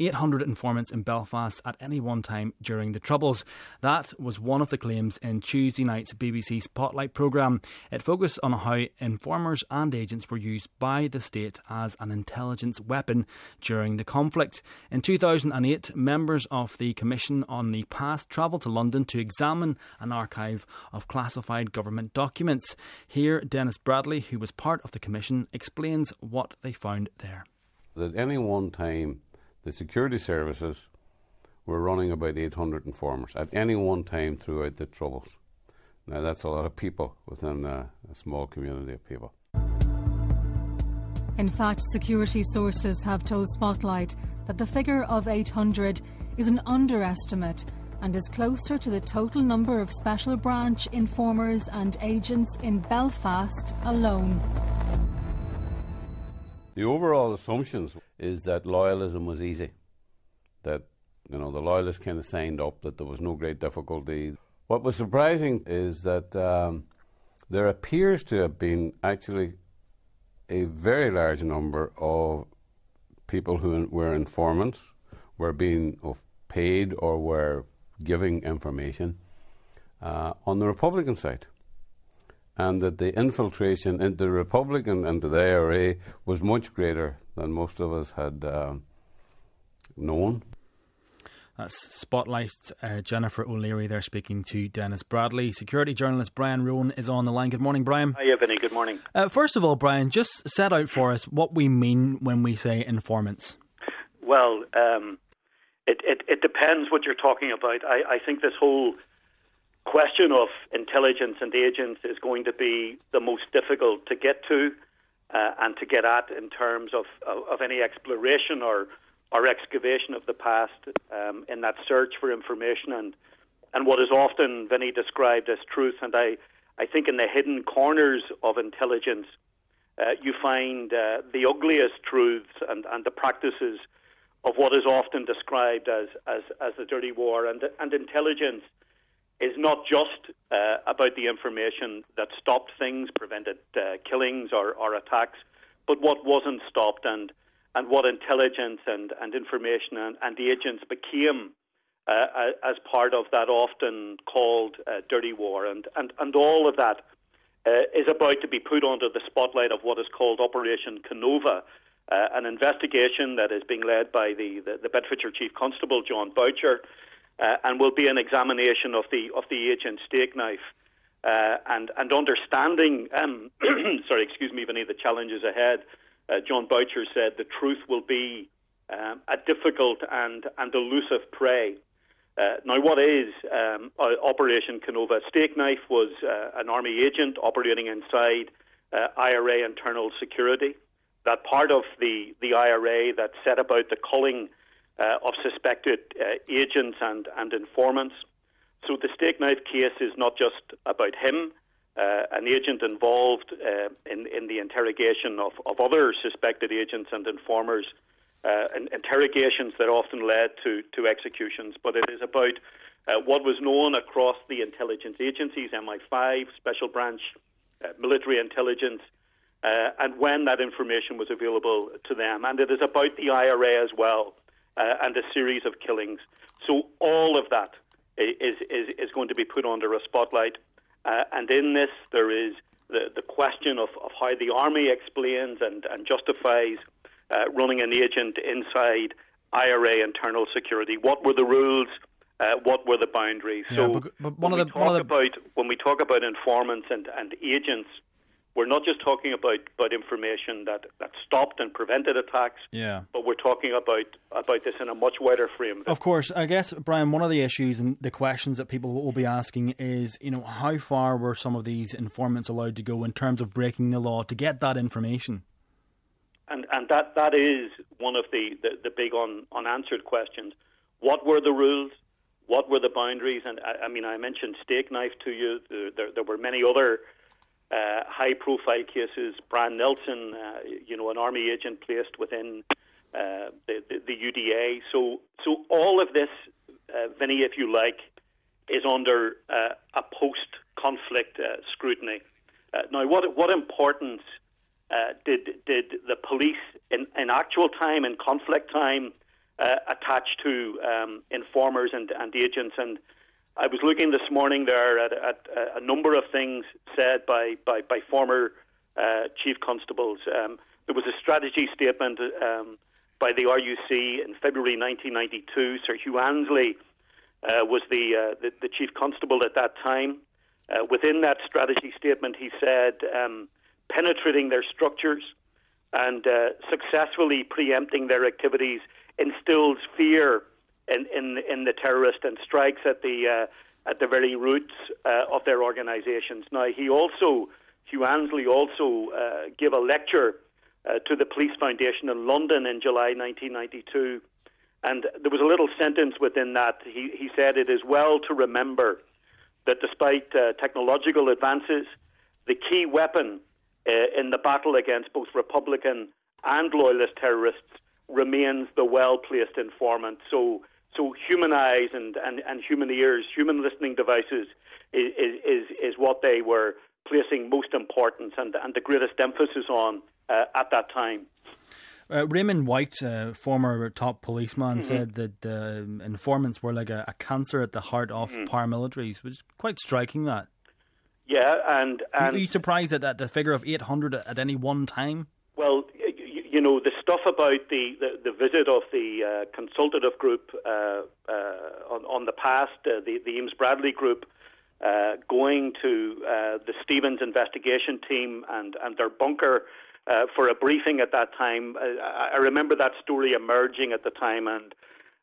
800 informants in Belfast at any one time during the Troubles. That was one of the claims in Tuesday night's BBC Spotlight programme. It focused on how informers and agents were used by the state as an intelligence weapon during the conflict. In 2008, members of the Commission on the Past travelled to London to examine an archive of classified government documents. Here, Dennis Bradley, who was part of the commission, explains what they found there. At any one time, the security services were running about 800 informers at any one time throughout the Troubles. Now, that's a lot of people within a small community of people. In fact, security sources have told Spotlight that the figure of 800 is an underestimate and is closer to the total number of special branch informers and agents in Belfast alone. The overall assumptions is that loyalism was easy, that the loyalists kind of signed up, that there was no great difficulty. What was surprising is that there appears to have been actually a very large number of people who were informants, were being paid or were giving information on the Republican side, and that the infiltration into the Republican and to the IRA was much greater than most of us had known. That's Spotlight's Jennifer O'Leary there speaking to Dennis Bradley. Security journalist Brian Rowan is on the line. Good morning, Brian. Hiya, Vinny. Good morning. First of all, Brian, just set out for us what we mean when we say informants. Well, it depends what you're talking about. I think this whole question of intelligence and agents is going to be the most difficult to get to and to get at in terms of any exploration or excavation of the past in that search for information and what is often, Vinny, described as truth. And I think in the hidden corners of intelligence, you find the ugliest truths and the practices of what is often described as the dirty war. And intelligence is not just about the information that stopped things, prevented killings or attacks, but what wasn't stopped and what intelligence and information and the agents became as part of that often called dirty war. And all of that is about to be put under the spotlight of what is called Operation Canova, an investigation that is being led by the Bedfordshire Chief Constable, John Boucher, and will be an examination of the agent Steakknife and understanding, Vinny, the challenges ahead. John Boucher said the truth will be a difficult and elusive prey. Now, what is Operation Canova? Steakknife was an army agent operating inside IRA internal security. That part of the IRA that set about the culling of suspected agents and informants. So the Steakknife case is not just about him, an agent involved in the interrogation of other suspected agents and informers, interrogations that often led to executions, but it is about what was known across the intelligence agencies, MI5, Special Branch, military intelligence, and when that information was available to them. And it is about the IRA as well, and a series of killings. So all of that is going to be put under a spotlight. And in this, there is the question of how the army explains and justifies running an agent inside IRA internal security. What were the rules? What were the boundaries? Yeah, so but when we talk about informants and agents, we're not just talking about information that stopped and prevented attacks, but we're talking about this in a much wider frame. Of course, I guess, Brian, one of the issues and the questions that people will be asking is, how far were some of these informants allowed to go in terms of breaking the law to get that information? And that is one of the big unanswered questions. What were the rules? What were the boundaries? And I mentioned Steakknife to you. There were many other high-profile cases. Brian Nelson, an army agent placed within the UDA. So all of this, Vinny, if you like, is under a post-conflict scrutiny. Now, what importance did the police in actual time, in conflict time, attached to informers and agents. And I was looking this morning there at a number of things said by former chief constables. There was a strategy statement by the RUC in February 1992. Sir Hugh Annesley was the chief constable at that time. Within that strategy statement, he said, penetrating their structures and successfully preempting their activities instills fear in the terrorists and strikes at the very roots of their organisations. Now, Hugh Annesley also gave a lecture to the Police Foundation in London in July 1992, and there was a little sentence within that. He said, "It is well to remember that despite technological advances, the key weapon in the battle against both Republican and Loyalist terrorists remains the well-placed informant." So human eyes and human ears, human listening devices is what they were placing most importance and the greatest emphasis on at that time. Raymond White, former top policeman, said that informants were like a cancer at the heart of paramilitaries, which is quite striking, that. Yeah, and are you surprised at the figure of 800 at any one time? Well, the stuff about the visit of the consultative group on the past, the Ames Bradley group, going to the Stevens investigation team and their bunker for a briefing at that time. I remember that story emerging at the time, and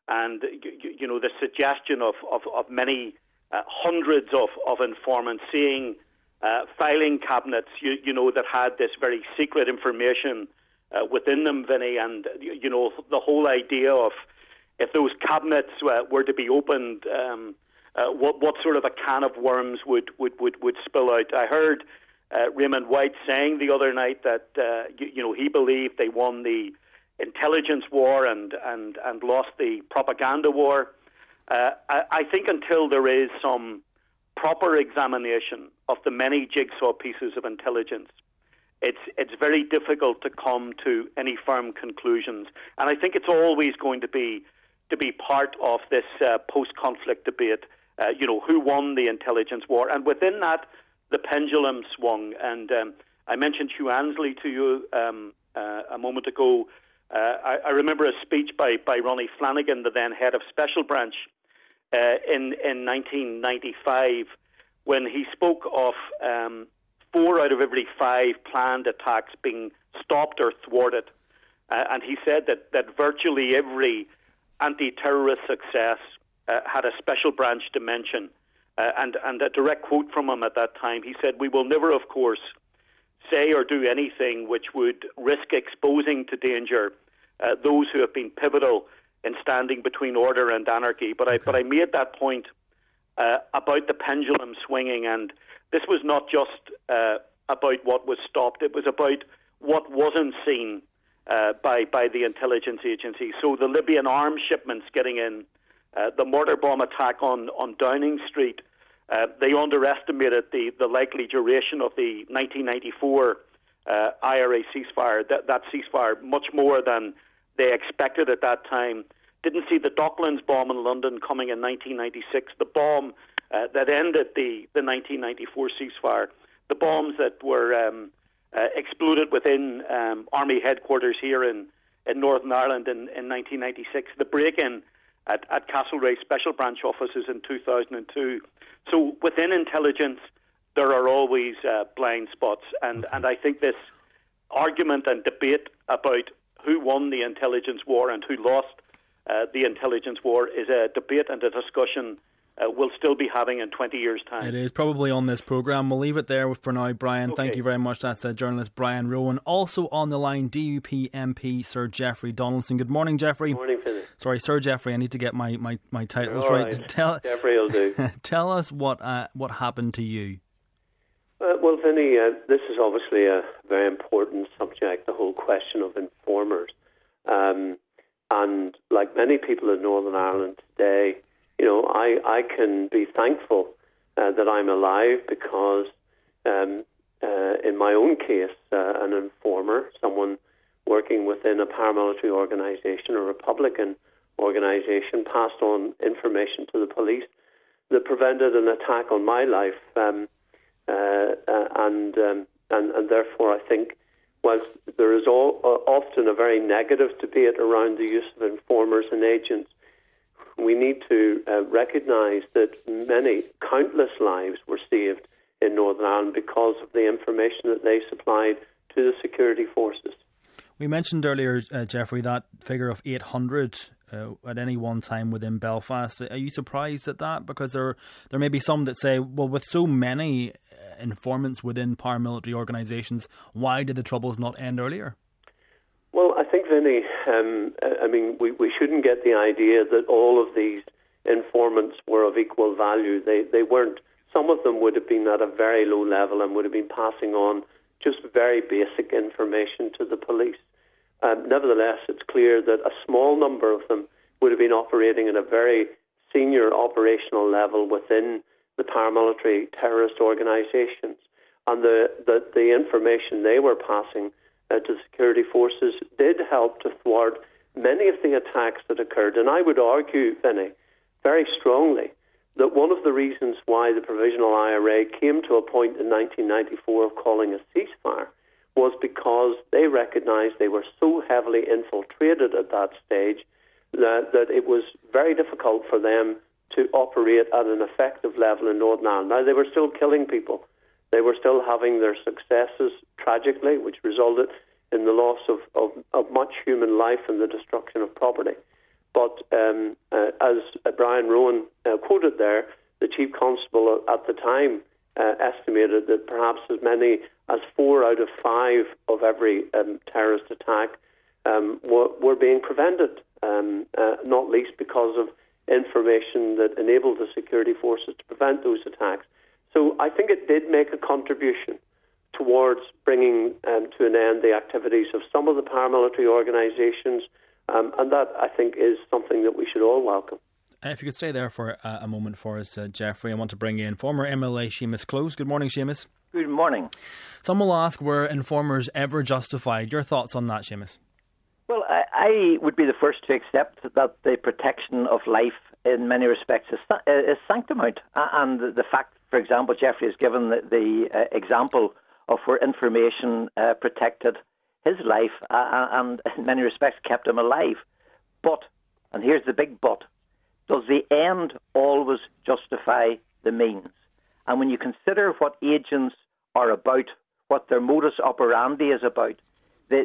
the suggestion of many hundreds of informants seeing filing cabinets, that had this very secret information within them, Vinny, and the whole idea of if those cabinets were to be opened, what sort of a can of worms would spill out. I heard Raymond White saying the other night that he believed they won the intelligence war and lost the propaganda war. I think until there is some proper examination of the many jigsaw pieces of intelligence, it's very difficult to come to any firm conclusions. And I think it's always going to be part of this post-conflict debate. Who won the intelligence war? And within that, the pendulum swung. And I mentioned Hugh Annesley to you a moment ago. I remember a speech by Ronnie Flanagan, the then head of Special Branch, in 1995, when he spoke of 4 out of every 5 planned attacks being stopped or thwarted. And he said that virtually every anti-terrorist success had a special branch dimension. And a direct quote from him at that time, he said, "We will never, of course, say or do anything which would risk exposing to danger those who have been pivotal in standing between order and anarchy." But I made that point about the pendulum swinging, and this was not just about what was stopped, it was about what wasn't seen by the intelligence agency. So the Libyan arms shipments getting in, the mortar bomb attack on Downing Street, they underestimated the likely duration of the 1994 IRA ceasefire, that ceasefire, much more than they expected at that time. Didn't see the Docklands bomb in London coming in 1996, the bomb that ended the 1994 ceasefire, the bombs that were exploded within Army headquarters here in Northern Ireland in 1996, the break-in at Castlereagh Special Branch offices in 2002. So within intelligence, there are always blind spots. And I think this argument and debate about who won the intelligence war and who lost the intelligence war is a debate and a discussion we'll still be having in 20 years' time. It is probably on this programme. We'll leave it there for now, Brian. Okay. Thank you very much. That's journalist Brian Rowan. Also on the line, DUP MP Sir Geoffrey Donaldson. Good morning, Geoffrey. Good morning, Philip. Sorry, Sir Geoffrey, I need to get my titles right. Geoffrey will do. Tell us what happened to you. Well, Vinny, this is obviously a very important subject, the whole question of informers. And like many people in Northern Ireland today, I can be thankful that I'm alive because in my own case, an informer, someone working within a paramilitary organisation, a Republican organisation passed on information to the police that prevented an attack on my life, and therefore I think, whilst there is often a very negative debate around the use of informers and agents, we need to recognise that countless lives were saved in Northern Ireland because of the information that they supplied to the security forces. We mentioned earlier, Jeffrey, that figure of 800 at any one time within Belfast. Are you surprised at that? Because there may be some that say, well, with so many informants within paramilitary organisations, why did the Troubles not end earlier? Well, I think, Vinny, we shouldn't get the idea that all of these informants were of equal value. They weren't. Some of them would have been at a very low level and would have been passing on just very basic information to the police. Nevertheless, it's clear that a small number of them would have been operating at a very senior operational level within the paramilitary terrorist organisations. And the information they were passing to security forces did help to thwart many of the attacks that occurred. And I would argue, Vinny, very strongly, that one of the reasons why the Provisional IRA came to a point in 1994 of calling a ceasefire was because they recognised they were so heavily infiltrated at that stage that it was very difficult for them to operate at an effective level in Northern Ireland. Now, they were still killing people. They were still having their successes, tragically, which resulted in the loss of much human life and the destruction of property. But as Brian Rowan quoted there, the Chief Constable at the time estimated that perhaps as many as 4 out of 5 of every terrorist attack were being prevented, not least because of information that enabled the security forces to prevent those attacks. So I think it did make a contribution towards bringing to an end the activities of some of the paramilitary organisations, and that, I think, is something that we should all welcome. If you could stay there for a moment for us, Jeffrey, I want to bring in former MLA Seamus Close. Good morning, Seamus. Good morning. Some will ask, were informers ever justified? Your thoughts on that, Seamus? Well, I would be the first to accept that the protection of life in many respects is sanctimount. And the fact, for example, Jeffrey has given the example of where information protected his life and in many respects kept him alive. But, and here's the big but, does the end always justify the means? And when you consider what agents are about, what their modus operandi is about, that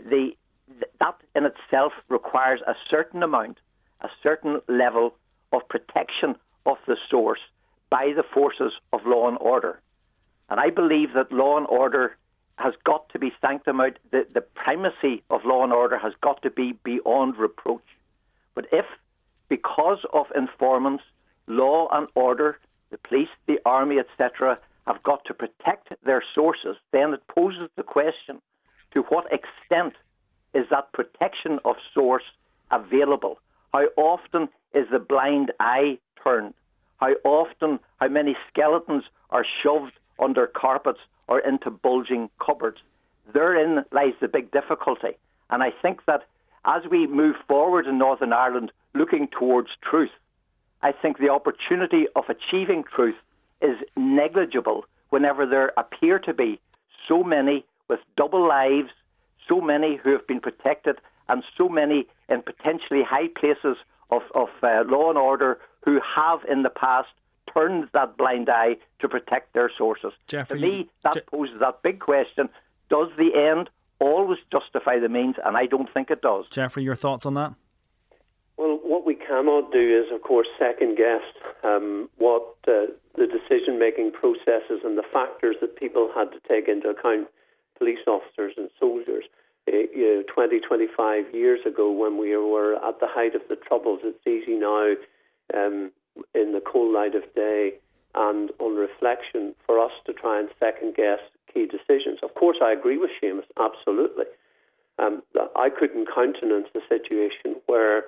in itself requires a certain amount, a certain level of protection of the source by the forces of law and order. And I believe that law and order has got to be sanctimount. The primacy of law and order has got to be beyond reproach. But if, because of informants, law and order, the police, the army, etc., have got to protect their sources, then it poses the question, to what extent is that protection of source available? How often is the blind eye turned? How many skeletons are shoved under carpets or into bulging cupboards? Therein lies the big difficulty. And I think that as we move forward in Northern Ireland looking towards truth, I think the opportunity of achieving truth is negligible whenever there appear to be so many with double lives, so many who have been protected, and so many in potentially high places of law and order who have in the past turned that blind eye to protect their sources. Jeffrey, to me, that poses that big question. Does the end always justify the means? And I don't think it does. Jeffrey, your thoughts on that? Well, what we cannot do is, of course, second-guess what the decision-making processes and the factors that people had to take into account, police officers and soldiers. 20, 25 years ago, when we were at the height of the Troubles, it's easy now, in the cold light of day and on reflection, for us to try and second-guess key decisions. Of course, I agree with Seamus, absolutely. I couldn't countenance a situation where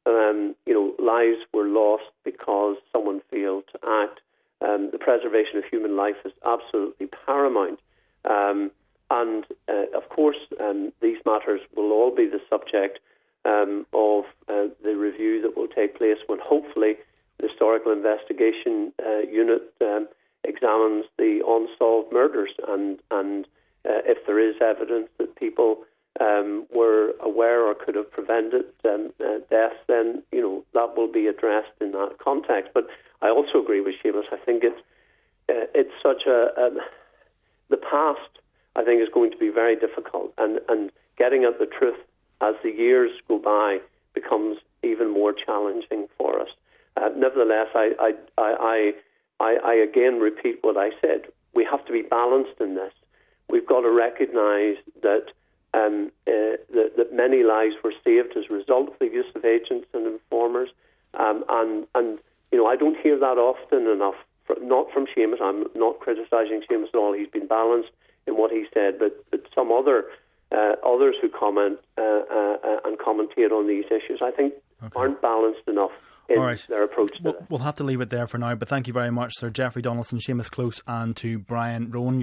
lives were lost because someone failed to act. The preservation of human life is absolutely paramount. Of course, these matters will all be the subject of the review that will take place when hopefully the Historical Investigation Unit examines the unsolved murders, and if there is evidence that people were aware or could have prevented deaths, then that will be addressed in that context. But I also agree with Seamus. I think it's such the past, I think, is going to be very difficult, and getting at the truth as the years go by becomes even more challenging for us. Nevertheless, I again repeat what I said. We have to be balanced in this. We've got to recognise that that many lives were saved as a result of the use of agents and informers, and I don't hear that often enough. Not from Seamus. I'm not criticising Seamus at all. He's been balanced in what he said, but some others who comment and commentate on these issues, I think, aren't balanced enough in their approach to this. We'll have to leave it there for now, but thank you very much, Sir Jeffrey Donaldson, Seamus Close, and to Brian Rowan.